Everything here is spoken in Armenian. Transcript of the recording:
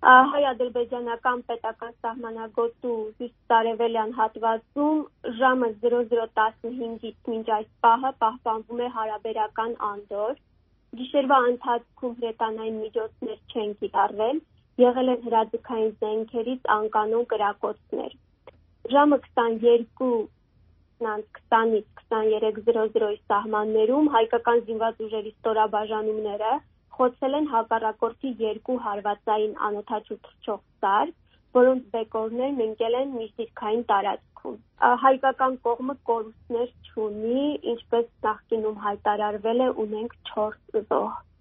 հայ-ադրբեջանական պետական սահմանագոտու հյուսիսարևելյան հատվածում ժամը 00:15-ից մինչ այս պահը պահպանվում է հարաբերական անդորր։ Գիշերվա ընթացքում հրետանային միջոցներ չեն կիրառվել, եղել են հրաձգային զենքերից անկանոն կրակոցներ։ Ժամը 22:20-ից 23:00-ի սահմաններում հայկական զինված ուժերի ստորաբաժանումները խոցել են հակառակորդի 2 հարվածային անօդաչու թռչող սարք, որոնց բեկորներն ընկել են միջդիրքային տարածքում։ Հայկական կողմը կորուստներ չունի, ինչպես նախկինում հայտարարվել է, ունենք 4 զոհ։